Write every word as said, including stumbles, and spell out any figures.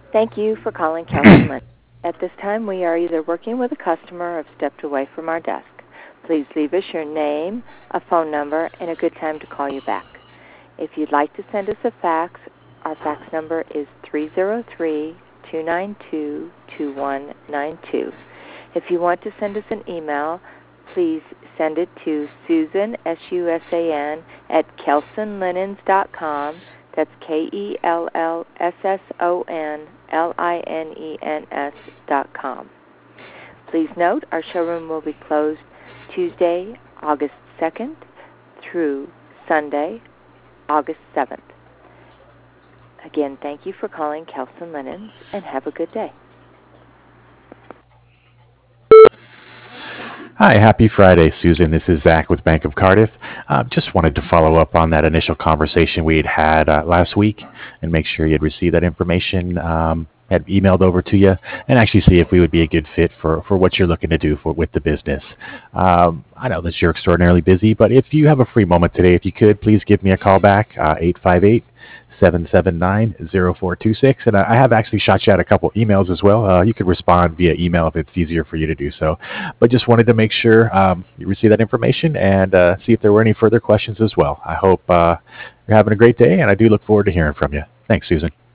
Thank you for calling Kelson Lynn. At this time, we are either working with a customer or have stepped away from our desk. Please leave us your name, a phone number, and a good time to call you back. If you'd like to send us a fax, our fax number is three zero three, two nine two, two one nine two. If you want to send us an email, please send it to Susan, S U S A N, at kelson linens dot com. That's K E L L S S O N L I N E N S dot com. Please note our showroom will be closed Tuesday, August second through Sunday, August seventh. Again, thank you for calling Kelson Linens, and have a good day. Hi, happy Friday, Susan. This is Zach with Bank of Cardiff. Uh, just wanted to follow up on that initial conversation we had had uh, last week and make sure you had received that information, um, had emailed over to you, and actually see if we would be a good fit for, for what you're looking to do for with the business. Um, I know that you're extraordinarily busy, but if you have a free moment today, if you could, please give me a call back, uh, eight five eight, seven seven nine, zero four two six. And I have actually shot you out a couple emails as well. Uh, you could respond via email if it's easier for you to do so. But just wanted to make sure um, you receive that information and uh, see if there were any further questions as well. I hope uh, you're having a great day, and I do look forward to hearing from you. Thanks, Susan.